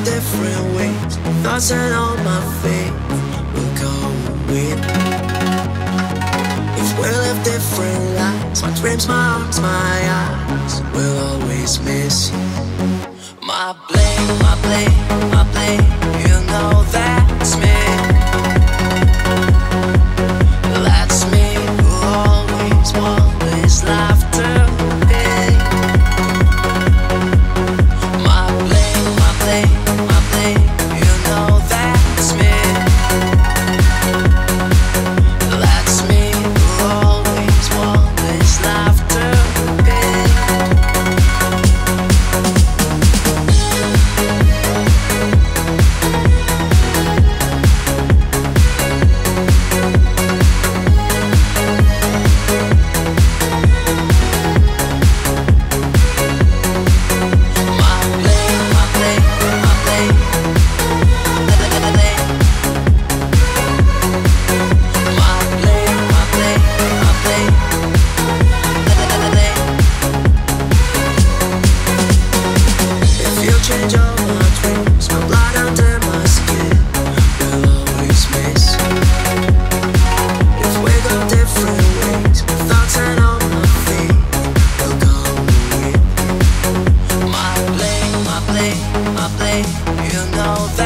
different ways. Thoughts and all my faith will go with me. If we live different lives, my dreams, my arms, my eyes will always miss you. My blame, my blame, my blame, you know that's me. That's me who always want this life to be. My blame, my blame, my blame, you know that's me. That's me who always want this life to be. Change all my dreams, my blood under my skin will always miss you. If we go different ways, my thoughts and all my feet will go with me. My blame, my blame, my blame, you know that.